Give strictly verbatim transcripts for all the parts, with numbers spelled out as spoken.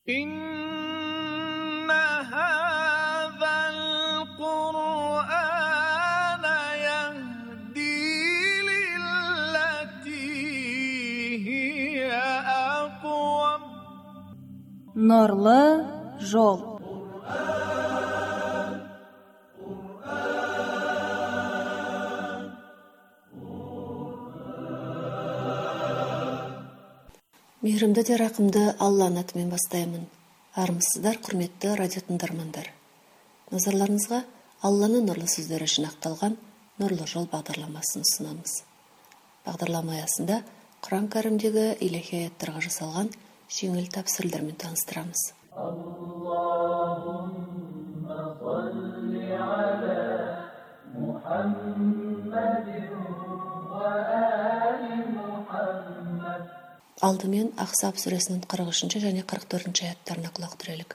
إن هذا القرآن يهدي للتي هي أقوم. Нурлы жол. Мейірімді де рақымды Алланың атымен бастаймын. Армысыздар, құрметті радио тыңдармандар. Назарларыңызға Алланың нұрлы сөздері жинақталған Нұрлы жол бағдарламасын ұсынамыз. Бағдарлама аясында Құран кәрімдегі илахи аяттарға жасалған жеңіл тәпсірлермен таныстырамыз. Аллахумма салли аля Мухаммадин ва али Мухаммад. Алдымен Ахзаб сүресінің қырық үшінші және қырық төртінші аяттарына құлақ түрелік.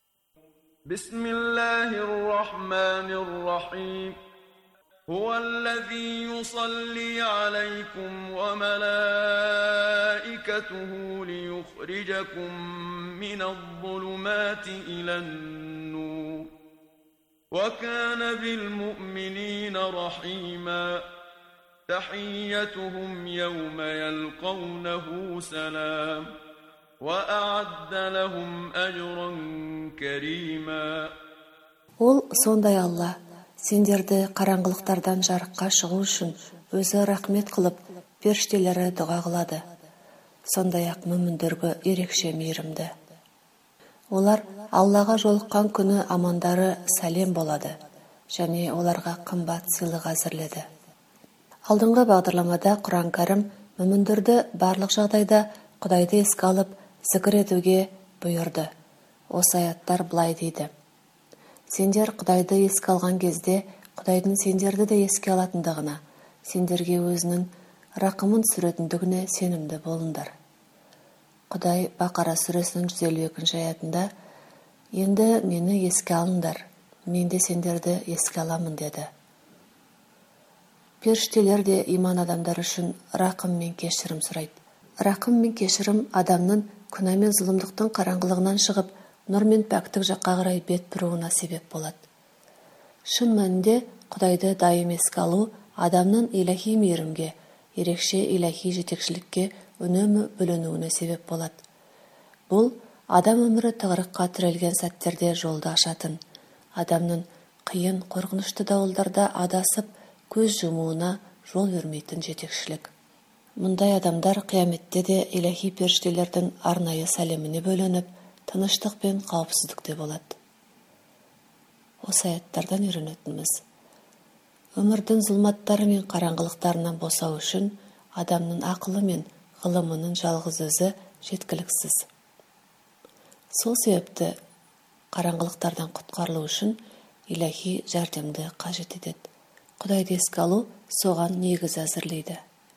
Бисмиллахир-рахманир-рахим. Хуаллази юсалли алейкум ва малаикатуху лиюхриджакум минадз-зулумати илан-нур. Ва кана бил-муъминина рахима. تحيتهم يوم يلقونه سلام وأعد لهم أجرا كريما. Ол сондай Алла, сендерді қараңғылықтардан жарыққа шығу үшін өзі рахмет қылып, періштелері дұға қылады. Сондай-ақ мүміндерге ерекше мейірімді. Олар Аллаға жолыққан күні амандары сәлем болады, және оларға қымбат сыйлық әзірледі. Алдыңғы бағдарламада Құран кәрім мүміндерді барлық жағдайда Құдайды еске алып, зікір етуге бұйырды. Осы аяттар былай дейді: сендер Құдайды еске алған кезде, Құдайдың сендерді де еске алатындығына, сендерге өзінің рақымын сүретіндігіне сенімді болыңдар. Құдай Бақара сүресінің жүз елу екінші аятында: енді мені еске алыңдар, мен де сендерді еске аламын деді. Періштелер де иман адамдар үшін рақым мен кешірім сұрайды. Рақым мен кешірім адамның күнә мен зұлымдықтың қараңғылығынан шығып, нұр мен пәктік жаққа қарай бет бұруына себеп болады. Шын мәнінде Құдайды дайым еске алу адамның илахи мейірімге, ерекше илахи жетекшілікке үнемі бөленуіне себеп болады. Бұл адам өмірі тығырыққа тірелген сәттерде жолды ашатын, адамның қиын, қорқынышты дауылдарда адасып, көз жұмуына жол бермейтін жетекшілік. Мұндай адамдар қияметте де илахи періштелердің арнайы сәлеміне бөленіп, тыныштық пен қауіпсіздікте болады. Осы аяттардан үйренетініміз: өмірдің зұлматтары мен қараңғылықтарынан босау үшін адамның ақылы мен ғылымының жалғыз өзі жеткіліксіз. Сол себепті қараңғылықтардан құтқарылу үшін илахи жәрдемді қажет етеді. Құдайды еске алу соған негіз әзірлейді.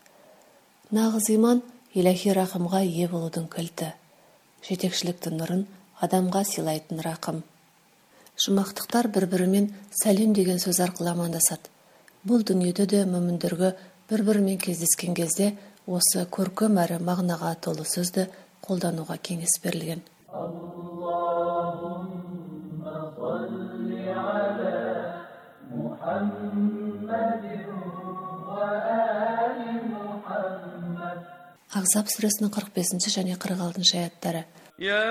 Нағыз иман илахи рақымға ие болудың кілті. Жетекшіліктің нұрын адамға сыйлайтын рақым. Жұмақтықтар бір-бірімен сәлем деген сөз арқылы амандасады. Бұл дүниеде де мүміндерге бір-бірімен кездескен кезде осы көркем әрі мағынаға толы сөзді қолдануға кеңес берілген. Аллахумма салли аля Мухаммадин ва али Мухаммад. Ахзаб сүресінің қырық бесінші және қырық алтыншы аяттары. Я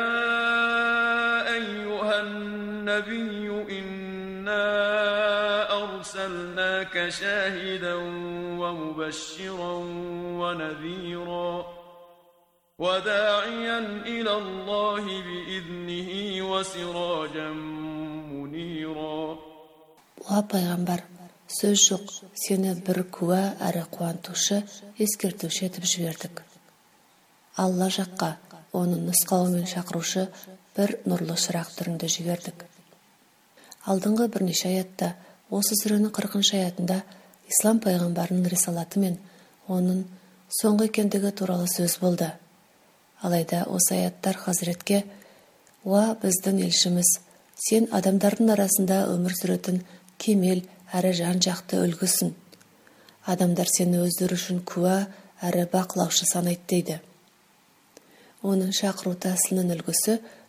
айюхан набию инна арсалнака шахидан ва мубашширан ва надзира ва да'iyan иля Аллахи би'иднихи ва сираджан мунира. Уа пайғамбар, сөз жоқ, сені бір куә әрі қуантушы, ескертуші етіп жібердік. Алла жаққа оның нұсқауымен шақырушы бір нұрлы шырақ түрінде жібердік. Алдыңғы бірнеше аятта, осы сүренің қырқыншы аятында ислам пайғамбарының рисалаты мен оның соңғы екендігі туралы сөз болды. Алайда осы аяттар Хазіретке: уа біздің елшіміз, сен адамдардың арасында өмір сүретін кемел әрі жан-жақты үлгісін. Адамдар сені өздері үшін куә әрі бақылаушы санайды дейді. Оның шақыру тәсілінің үлгісі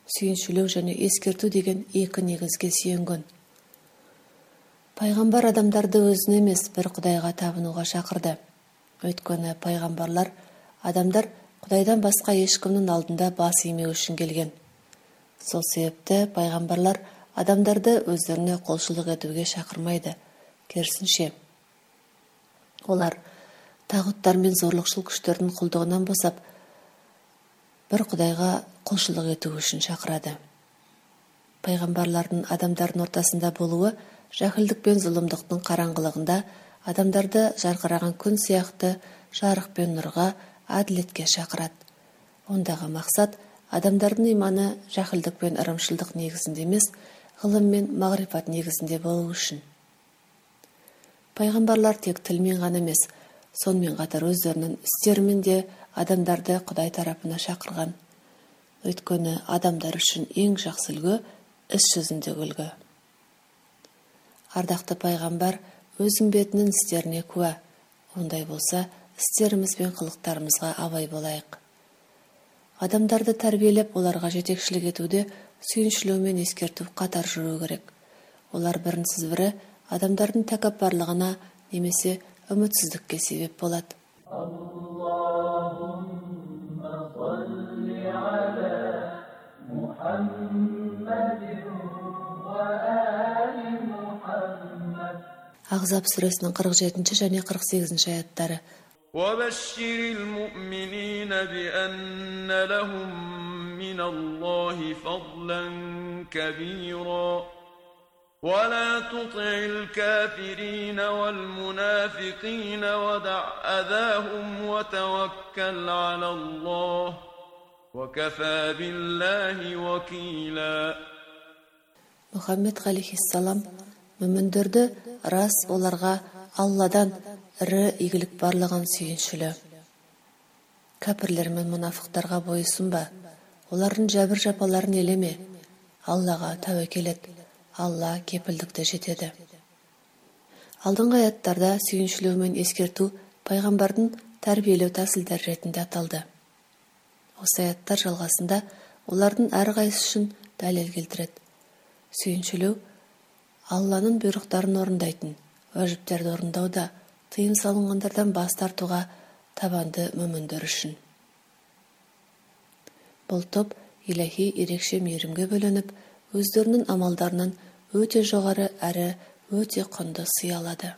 сүйіншілеу және ескерту деген екі негізге сүйенген. Пайғамбар адамдарды өзіне емес, бір Құдайға табынуға шақырды. Өйткені пайғамбарлар адамдар Құдайдан басқа ешкімнің алдында бас имеу үшін келген. Сол себепті пайғамбарлар адамдарды өздеріне құлшылық етуге шақырмайды. Керісінше, олар тағуттар мен зорлықшыл күштердің құлдығынан босап, бір Құдайға құлшылық ету үшін шақырады. Пайғамбарлардың адамдардың ортасында болуы жахилдік пен зұлымдықтың қараңғылығында адамдарды жарқыраған күн сияқты жарық пен нұрға, әділетке шақырады. Ондағы мақсат адамдардың иманы жахилдік пен ырымшылдық негізінде емес, ғылым мен мағрифат негізінде болу үшін. Пайғамбарлар тек тілмен ғана емес, сонымен қатар өздерінің істерімен де адамдарды Құдай тарапына шақырған. Өйткені адамдар үшін ең жақсы үлгі іс жүзінде үлгі. Ардақты пайғамбар өз үмбетінің істеріне куә. Ондай болса, істеріміз бен қылықтарымызға абай болайық. Адамдарды тәрбиелеп, оларға жетекшілік етуде сүйіншілеу мен ескерту қатар жүру керек. Олар бірінсіз бірі адамдардың тәкаппарлығына немесе үмітсіздікке себеп болады. Ахзаб сүресінің қырық жетінші және қырық сегізінші аяттары. وَبَشِّرِ الْمُؤْمِنِينَ بِأَنَّ لَهُم مِّنَ اللَّهِ فَضْلًا كَبِيرًا وَلَا تُطِعِ الْكَافِرِينَ وَالْمُنَافِقِينَ وَدَعْ أَذَاهُمْ وَتَوَكَّلْ عَلَى اللَّهِ وَكَفَى بِاللَّهِ وَكِيلًا. Мұхаммед алейхиссалам мүміндерді рас оларға Алладан ірі игілік барлығын сүйіншілі. Кәпірлер мен мұнафықтарға бойысынба, олардың жәбір жапаларын елеме, Аллаға тәуекел ет, Алла кепілдікті жетеді. Алдыңғы аяттарда сүйіншілеу мен ескерту пайғамбардың тәрбиелеу тәсілдері ретінде аталды. Осы аяттар жалғасында олардың әрқайсысы үшін дәлел келтіреді. Сүйіншілеу Алланың бұйрықтарын орындайтын, уәжіптерді орындауда, тыйым салынғандардан бас тартуға табанды мүміндер үшін. Бұл топ иләһи ерекше мейірімге бөленіп, өздерінің амалдарынан өте жоғары әрі өте құнды сый алады.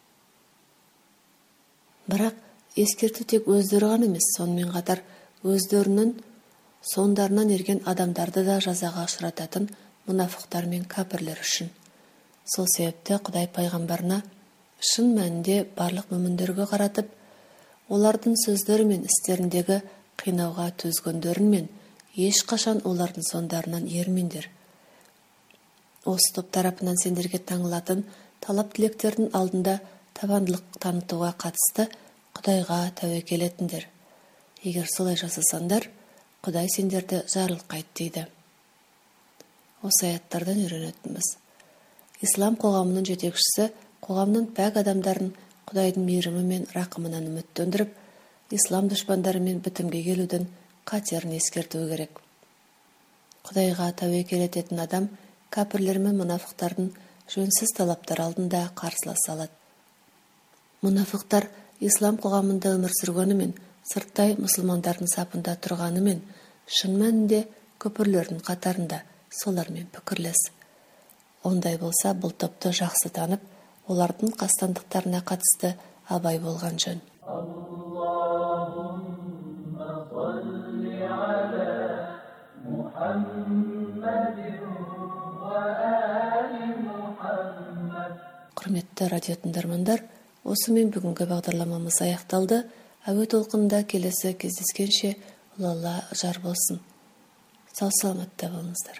Бірақ ескерту тек өздері ғана емес, сонымен қатар өздерінің соңдарынан ерген адамдарды да жазаға ұшырататын мұнафықтар мен кәпірлер үшін. Сол себепті Құдай пайғамбарына шын мәнінде барлық мүміндерге қаратып, олардың сөздері мен істеріндегі қинауға төзгендерін мен ешқашан олардың соңдарынан ермеңдер. Осы топ тарапынан сендерге таңылатын талап тілектердің алдында табандылық танытуға қатысты Құдайға тәуекел етіңдер. Егер солай жасасаңдар, Құдай сендерді жарылқайды дейді. Осы аяттардан үйренетініміз. Ислам қоғамының жетекшісі қоғамның пәк адамдарын Құдайдың мейірімі мен рақымынан үміттендіріп, ислам дұшпандарымен бітімге келудің қатерін ескертуі керек. Құдайға тәуекел ететін адам кәпірлер мен мұнафықтардың жөнсіз талаптар алдында қарсыласа алады. Мұнафықтар ислам қоғамында өмір сүргенімен, сырттай мұсылмандардың сапында тұрғанымен, шын мәнінде күпірлердің қатарында солармен пікірлес. Ондай болса, бұл топты жақсы танып, олардың қастандықтарына қатысты абай болған жөн. Құрметті радио тыңдармандар, осымен бүгінгі бағдарламамыз аяқталды. Әуе толқынында келесі кездескенше Алла жар болсын. Сау саламатта болыңыздар.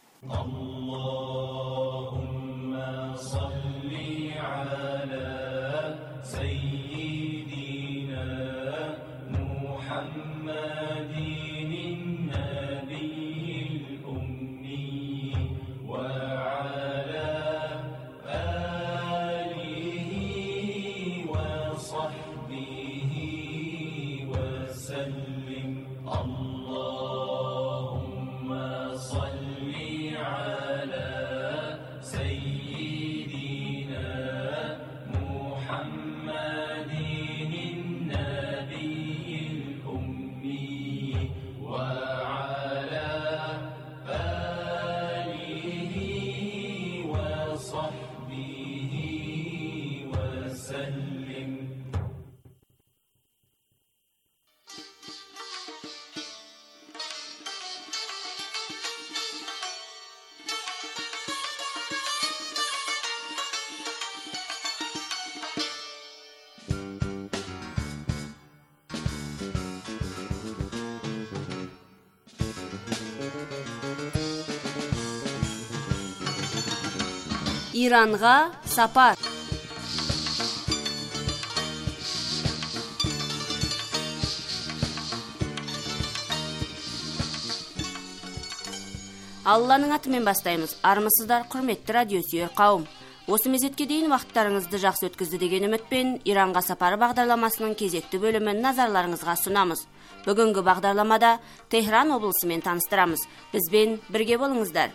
Allahumma salli ala sayyidina Muhammadin nabiyil ummi wa ala alihi wa sahbihi wa sallim. Allahumma salli Иранға сапар. Алланың атымен бастаймыз. Армысыздар, құрметті радиосүйер қауым. Осы мезетке дейін уақыттарыңызды жақсы өткізді деген үмітпен Иранға сапары бағдарламасының кезекті бөлімін назарларыңызға сұнамыз. Бүгінгі бағдарламада Техран облысымен таныстырамыз. Бізбен бірге болыңыздар.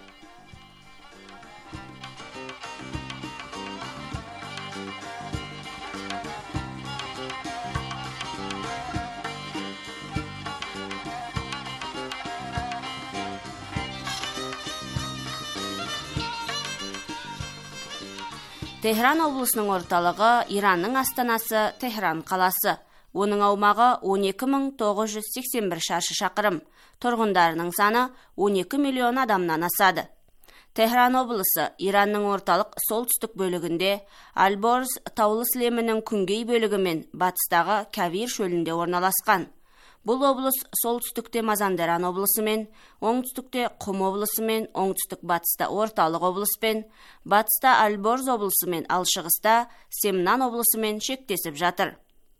Техран облысының орталығы Иранның астанасы Техран қаласы. Оның аумағы он екі мың тоғыз жүз сексен бір шаршы шақырым. Тұрғындарының саны он екі миллион адамнан асады. Техран облысы Иранның орталық солтүстік бөлігінде Альборз таулы сілемінің күнгей бөлігі мен батыстағы Кавир шөлінде орналасқан. Бұл облыс солтүстікте Мазандеран облысымен, оңтүстікте Құм облысымен, оңтүстік батыста орталық облыспен, батыста Альборз облысымен, ал шығыста Семнан облысымен шектесіп жатыр.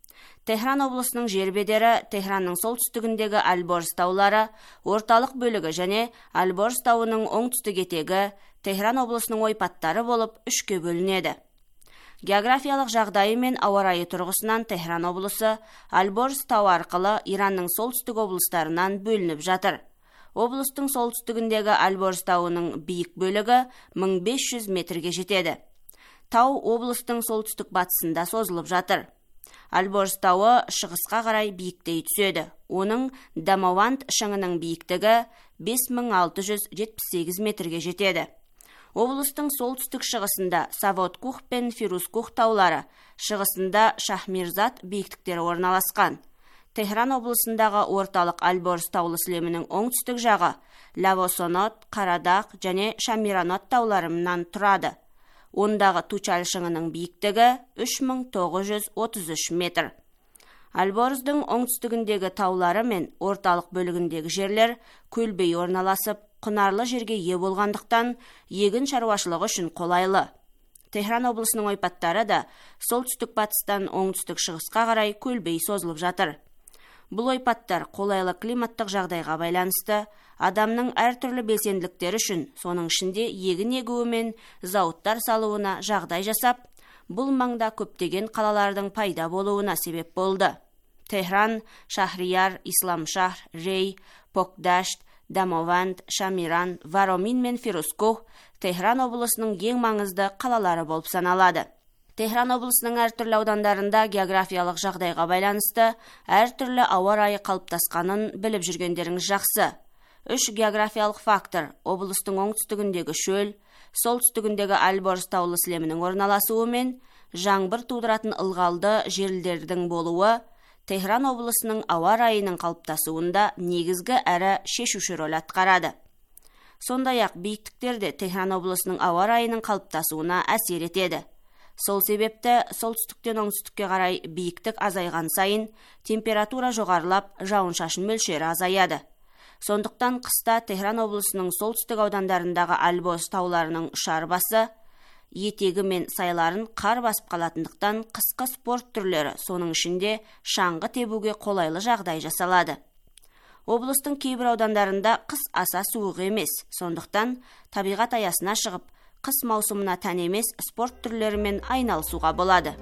Техран облысының жер бедері Техранның солтүстігіндегі Альборз таулары, орталық бөлігі және Альборз тауының оңтүстік етегі Техран облысының ойпаттары болып үшке бөлінеді. Географиялық жағдайы мен ауа райы тұрғысынан Техран облысы Альборз тауы арқылы Иранның солтүстік облыстарынан бөлініп жатыр. Облыстың солтүстігіндегі Альборз тауының биік бөлігі мың бес жүз метрге жетеді. Тау облыстың солтүстік батысында созылып жатыр. Альборз тауы шығысқа қарай биіктей түседі. Оның Дамаванд шыңының биіктігі бес мың алты жүз жетпіс сегіз метрге жетеді. Облыстың солтүстік шығысында Саводкух пен Фирузкух таулары, шығысында Шахмирзат биіктіктері орналасқан. Техран облысындағы орталық Альборз таулы сілемінің оңтүстік жағы Лавосонот, Қарадақ және Шамиранот тауларынан тұрады. Ондағы Тучаль шыңының биіктігі үш мың тоғыз жүз отыз үш метр. Альборздың оңтүстігіндегі таулары мен орталық бөлігіндегі жерлер көлбей орналасып, құнарлы жерге ие болғандықтан егін шаруашылығы үшін қолайлы. Техран облысының ойпаттары да солтүстік батыстан оңтүстік шығысқа қарай көлбей созылып жатыр. Бұл ойпаттар қолайлы климаттық жағдайға байланысты адамның әртүрлі белсенділіктері үшін, соның ішінде егін егуі мен зауыттар салуына жағдай жасап, бұл маңда көптеген қалалардың пайда болуына себеп болды. Техран, Шахрияр, Исламшахр, Рей, Покдашт, Дамаванд, Шамиран, Варомин мен Фирузкух Техран облысының ең маңызды қалалары болып саналады. Техран облысының әртүрлі аудандарында географиялық жағдайға байланысты әртүрлі ауа райы қалыптасқанын біліп жүргендеріңіз жақсы. Үш географиялық фактор облыстың оңтүстігіндегі шөл, солтүстігіндегі Альборз таулы сілемінің орналасуы мен жаңбыр тудыратын ылғалды жерлердің болуы Техран облысының ауа райының қалыптасуында негізгі әрі шешуші рөл атқарады. Сондай-ақ биіктіктерде Техран облысының ауа райының қалыптасуына әсер етеді. Сол себепті солтүстіктен оңтүстікке қарай биіктік азайған сайын температура жоғарылап, жауын-шашын мөлшері азаяды. Сондықтан қыста Техран облысының солтүстік аудандарындағы Альборз тауларының ұшар басы, етегі мен сайларын қар басып қалатындықтан қысқы спорт түрлері, соның ішінде шаңғы тебуге қолайлы жағдай жасалады. Облыстың кейбір аудандарында қыс аса суық емес, сондықтан табиғат аясына шығып, қыс маусымына тән емес спорт түрлерімен айналысуға болады.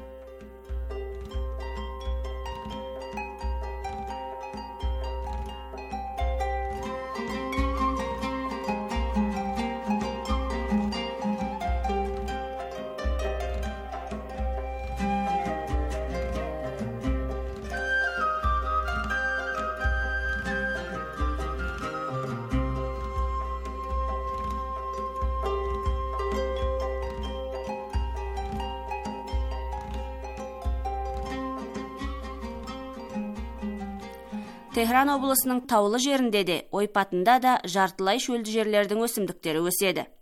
Техран облысының таулы жерінде де, ойпатында да жартылай шөлді жерлердің өсімдіктері өседі.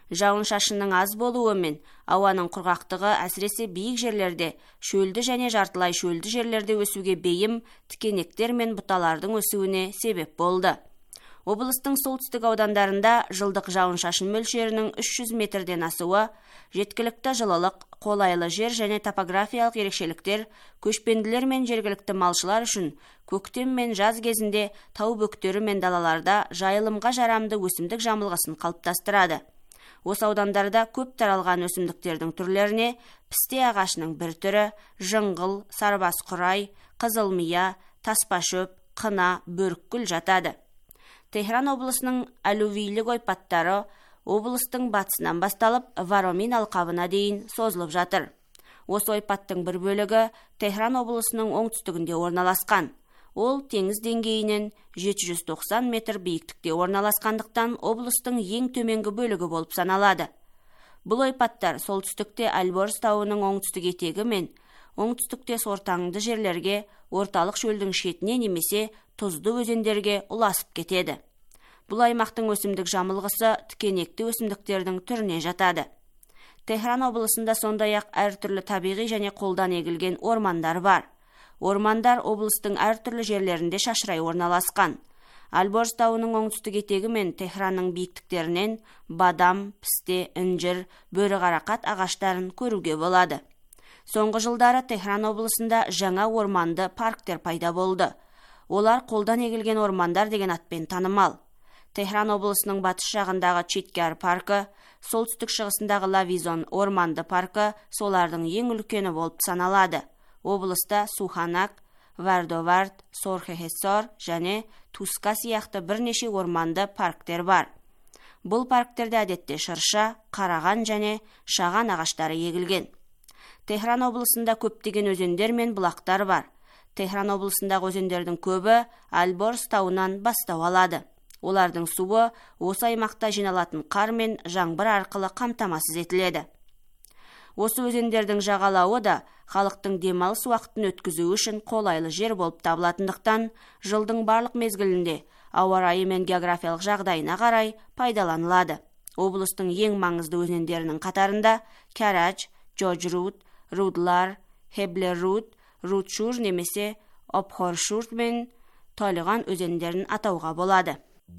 Жауын-шашынның аз болуы мен ауаның құрғақтығы әсіресе биік жерлерде, шөлді және жартылай шөлді жерлерде өсуге бейім тікенектер мен бұталардың өсуіне себеп болды. Облыстың солтүстік аудандарында жылдық жауын-шашын мөлшерінің үш жүз метрден асуы, жеткілікті жылылық, қолайлы жер және топографиялық ерекшеліктер көшпенділер мен жергілікті малшылар үшін көктем мен жаз кезінде тау бөктері мен далаларда жайылымға жарамды өсімдік жамылғысын қалыптастырады. Осы аудандарда көп таралған өсімдіктердің түрлеріне пісте ағашының бір түрі, жыңғыл, сарбас құрай, қызылмия, таспашөп, қына, бөрікгүл жатады. Техран облысының алювийлік ойпаттары облыстың батысынан басталып Варомин алқабына дейін созылып жатыр. Осы ойпаттың бір бөлігі Техран облысының оңтүстігінде орналасқан. Ол теңіз деңгейінен жеті жүз тоқсан метр биіктікте орналасқандықтан облыстың ең төменгі бөлігі болып саналады. Бұл ойпаттар солтүстікте Альборс тауының оңтүстік етегі мен оңтүстікте сортаңды жерлерге, орталық шөлдің шетіне немесе тұзды өзендерге ұласып кетеді. Бұл аймақтың өсімдік жамылғысы тікенекті өсімдіктердің түріне жатады. Техран облысында сондай-ақ әртүрлі табиғи және қолдан егілген ормандар бар. Ормандар облыстың әртүрлі жерлерінде шашырай орналасқан. Альборс тауының оңтүстік етегі мен Техранның биіктіктерінен бадам, пісте, інжір, бөріқарақат ағаштарын көруге болады. Соңғы жылдары Техран облысында жаңа орманды парктер пайда болды. Олар қолдан егілген ормандар деген атпен танымал. Техран облысының батыс жағындағы Четкяр паркі, солтүстік шығысындағы Лавизон орманды паркі солардың ең үлкені болып саналады. Облыста Суханак, Вардовард, Сорхехесор және Туска сияқты бірнеше орманды парктер бар. Бұл парктерде әдетте шырша, қараған және шаған ағаштары егілген. Техран облысында көптеген өзендер мен бұлақтар бар. Техран облысындағы өзендердің көбі Альборс тауынан бастау алады. Олардың суы осы аймақта жиналатын қар мен жаңбыр арқылы қамтамасыз етіледі. Осы өзендердің жағалауы да халықтың демалыс уақытын өткізу үшін қолайлы жер болып табылатындықтан, жылдың барлық мезгілінде ауа райы мен географиялық жағдайына қарай пайдаланылады. Облыстың ең маңызды өзендерінің қатарында Кярач, Джоджрут, Рудлар, Хеблерут, Рудшур немесе Обхоршур мен Толиған өзендерін атауға болады.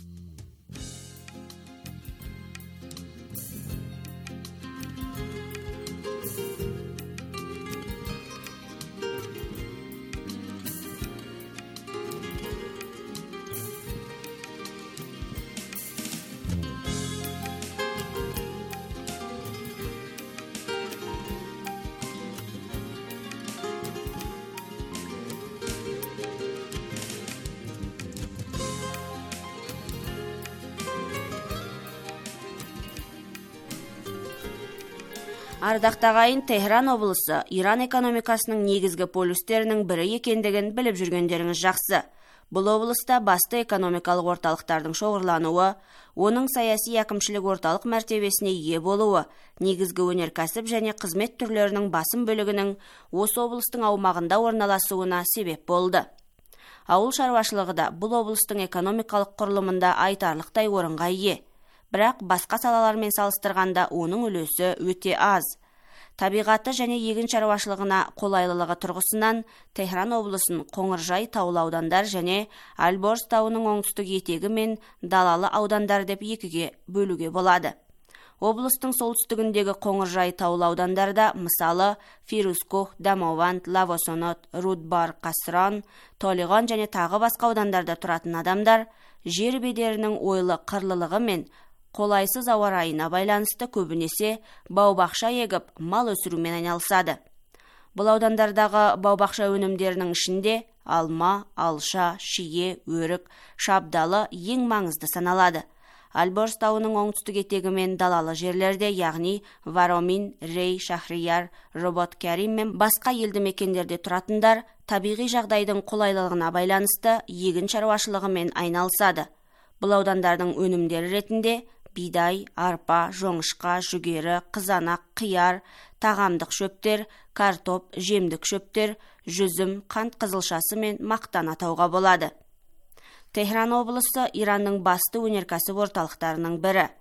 Ардақты ағайын, Техран облысы Иран экономикасының негізгі полюстерінің бірі екендігін біліп жүргендеріңіз жақсы. Бұл облыста басты экономикалық орталықтардың шоғырлануы, оның саяси әкімшілік орталық мәртебесіне ие болуы, негізгі өнеркәсіп және қызмет түрлерінің басым бөлігінің осы облыстың аумағында орналасуына себеп болды. Ауыл шаруашылығы да бұл облыстың экономикалық құрылымында айтарлықтай орынға ие. Бірақ басқа салалармен салыстырғанда оның үлесі өте аз. Табиғаты және егін шаруашылығына қолайлылығы тұрғысынан Техран облысын Қоңыржай таулы аудандар және Альборс тауының оңтүстік етегі мен далалы аудандар деп екіге бөлуге болады. Облыстың солтүстігіндегі Қоңыржай таулы аудандарда мысалы Фирузкох, Дамованд, Лавосонот, Рудбар, Қасран, Толиған және тағы басқа аудандарда тұратын адамдар жер бедерінің ойлы қырлылығы мен қолайсыз ауа райына байланысты көбінесе бау-бақша егіп, мал өсірумен айналысады. Бұл аудандардағы бау-бақша өнімдерінің ішінде алма, алша, шие, өрік, шабдалы ең маңызды саналады. Альборс тауының оңтүстік етегі мен далалы жерлерде, яғни Варомин, Рей, Шахрияр, Робот-Кәрим мен басқа елді мекендерде тұратындар табиғи жағдайдың қолайлылығына байланысты егін шаруашылығымен айналысады. Бұл аудандардың өнімдері ретінде бидай, арпа, жоңышқа, жүгері, қызанақ, қияр, тағамдық шөптер, картоп, жемдік шөптер, жүзім, қант қызылшасы мен мақтан атауға болады. Техран облысы Иранның басты өнеркәсіп орталықтарының бірі.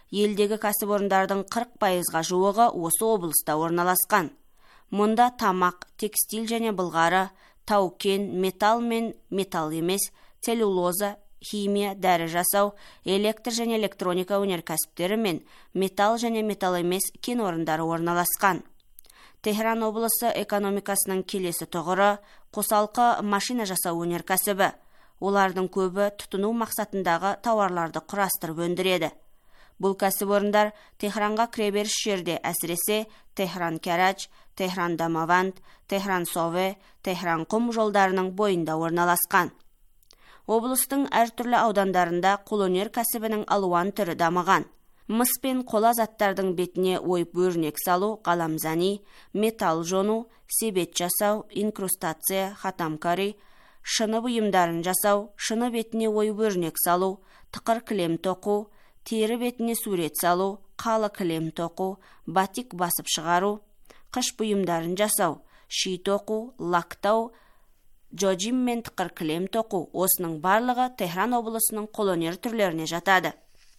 Елдегі кәсіпорындардың қырық пайызға жуығы осы облыста орналасқан. Мұнда тамақ, текстиль және былғары, тау-кен, металл мен металл емес, целлюлоза, химия, дәрі жасау, электр және электроника өнеркәсіптері мен металл және металл емес кен орындары орналасқан. Техран облысы экономикасының келесі тұғыры қосалқы машина жасау өнеркәсібі. Олардың көбі тұтыну мақсатындағы тауарларды құрастырып өндіреді. Бұл кәсіпорындар Техранға кіреберіс жерде, әсіресе Техран-Карач, Техран-Дамаванд, Техран-Сове, Техран-Құм жолдарының бойында орналасқан. Облыстың әртүрлі аудандарында қолөнер кәсібінің алуан түрі дамыған. Мыс пен қола заттардың бетіне ойып өрнек салу, қаламзани, металл жону, себет жасау, инкрустация, хатамкари, шыны бұйымдарын жасау, шыны бетіне ойып өрнек салу, тықыр кілем тоқу, тері бетіне сурет салу, қалы кілем тоқу, батик басып шығару, қыш бұйымдарын жасау, ши тоқу, лактау, джоджим мен тықыр кілем тоқу, осының барлығы Техран облысының қолөнер түрлеріне жатады.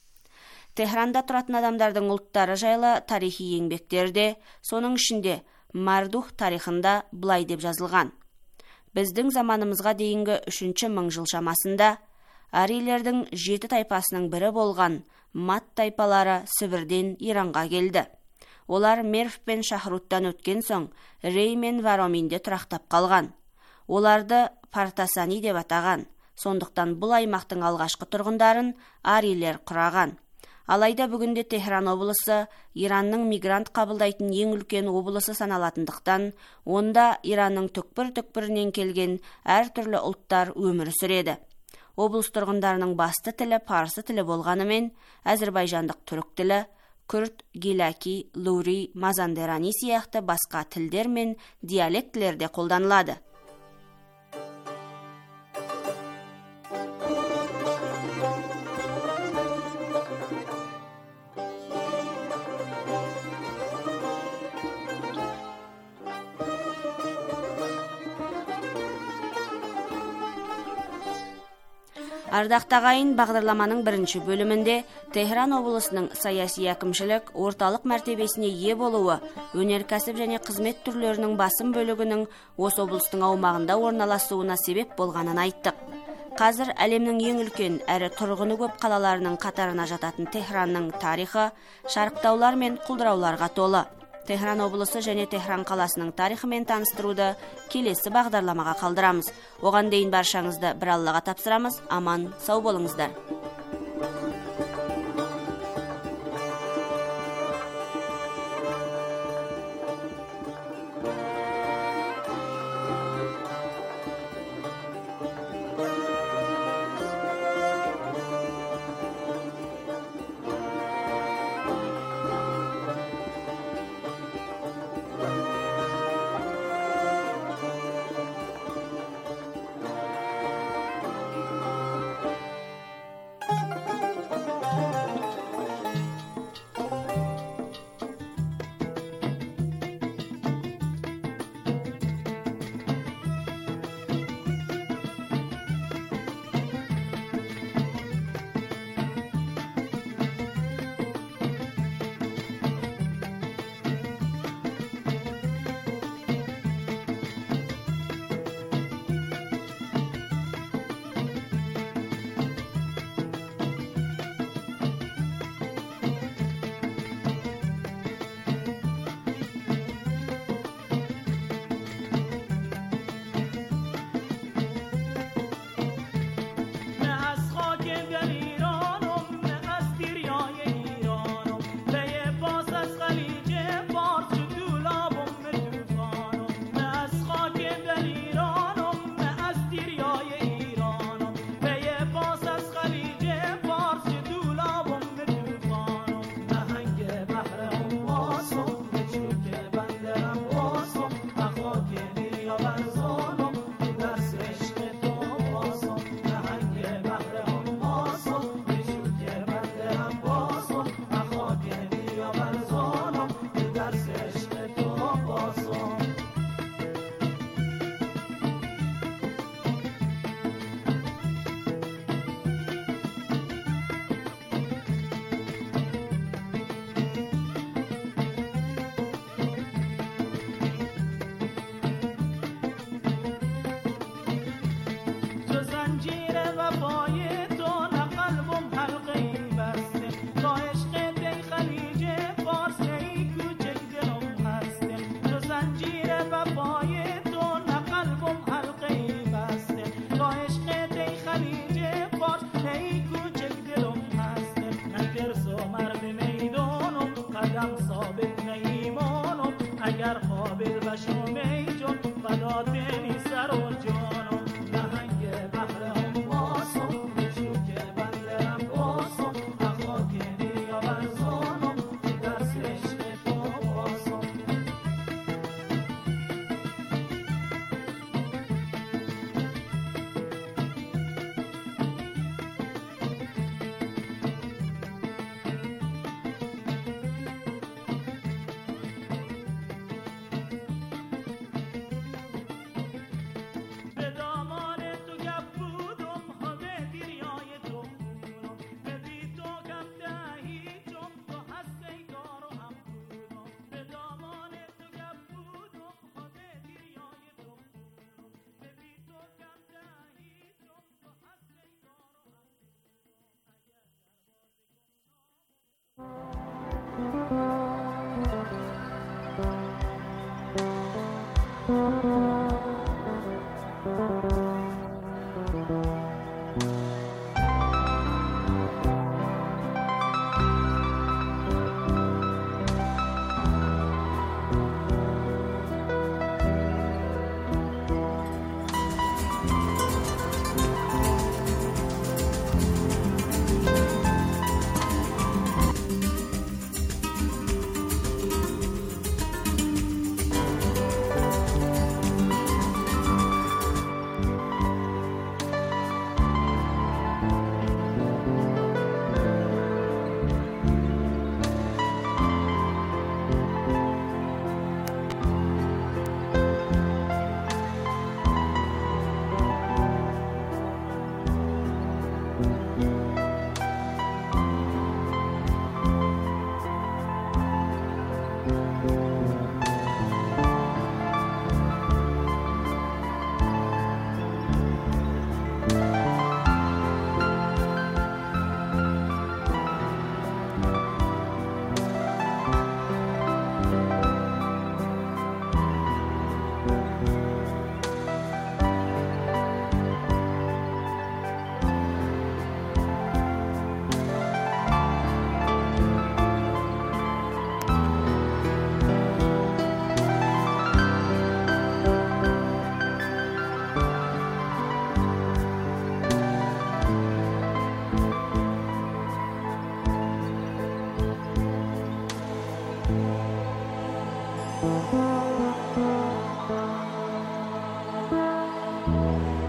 Техранда тұратын адамдардың ұлттары жайлы тарихи еңбектерде, соның ішінде Мардух тарихында былай деп жазылған. Біздің заманымызға дейінгі үшінші мың жыл шамасында арийлердің жеті тайпасының бірі болған Мат тайпалары Сібірден Иранға келді. Олар Мерв пен Шахруттан өткен соң Рей мен Вароминде тұрақтап қалған. Оларды Партасани деп атаған. Сондықтан бұл аймақтың алғашқы тұрғындарын арийлер құраған. Алайда бүгінде Техран облысы Иранның мигрант қабылдайтын ең үлкен облысы саналатындықтан, онда Иранның түкпір-түкпірінен келген әртүрлі ұлттар өмір сүреді. Облыс тұрғындарының басты тілі парсы тілі болғанымен, әзірбайжандық түрік тілі, күрд, гиляки, лури, мазандерани сияқты басқа тілдер мен диалектілерде қолданылады. Ардақты ағайын, бағдарламаның бірінші бөлімінде Техран облысының саяси әкімшілік орталық мәртебесіне ие болуы, өнеркәсіп және қызмет түрлерінің басым бөлігінің осы облыстың аумағында орналасуына себеп болғанын айттық. Қазір әлемнің ең үлкен әрі тұрғыны көп қалаларының қатарына жататын Техранның тарихы шарықтаулар мен құлдырауларға толы. Техран облысы және Техран қаласының тарихымен таныстыруды келесі бағдарламаға қалдырамыз. Оған дейін баршаңызды бір Аллаға тапсырамыз. Аман, сау болыңыздар. Thank you.